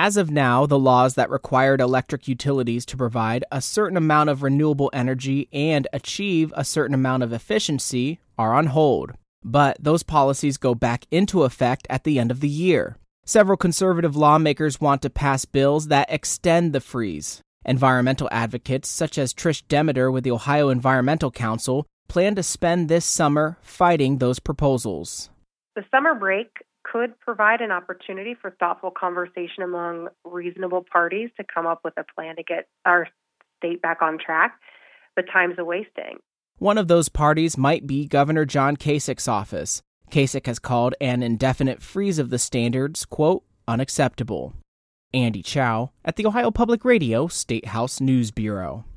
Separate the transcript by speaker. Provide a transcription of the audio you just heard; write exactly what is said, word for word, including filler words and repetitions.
Speaker 1: As of now, the laws that required electric utilities to provide a certain amount of renewable energy and achieve a certain amount of efficiency are on hold. But those policies go back into effect at the end of the year. Several conservative lawmakers want to pass bills that extend the freeze. Environmental advocates, such as Trish Demeter with the Ohio Environmental Council, plan to spend this summer fighting those proposals.
Speaker 2: The summer break could provide an opportunity for thoughtful conversation among reasonable parties to come up with a plan to get our state back on track, but time's a wasting.
Speaker 1: One of those parties might be Governor John Kasich's office. Kasich has called an indefinite freeze of the standards, quote, unacceptable. Andy Chow at the Ohio Public Radio State House News Bureau.